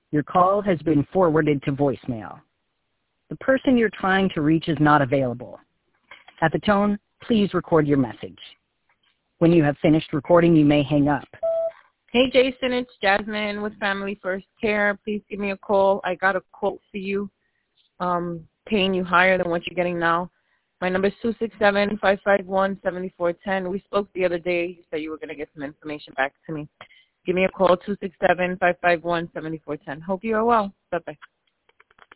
Your call has been forwarded to voicemail. The person you're trying to reach is not available. At the tone, please record your message. When you have finished recording, you may hang up. Hey, Jason, it's Jasmine with Family First Care. Please give me a call. I got a quote for you, paying you higher than what you're getting now. My number is 267-551-7410. We spoke the other day. You said you were going to get some information back to me. Give me a call, 267-551-7410. Hope you are well. Bye-bye.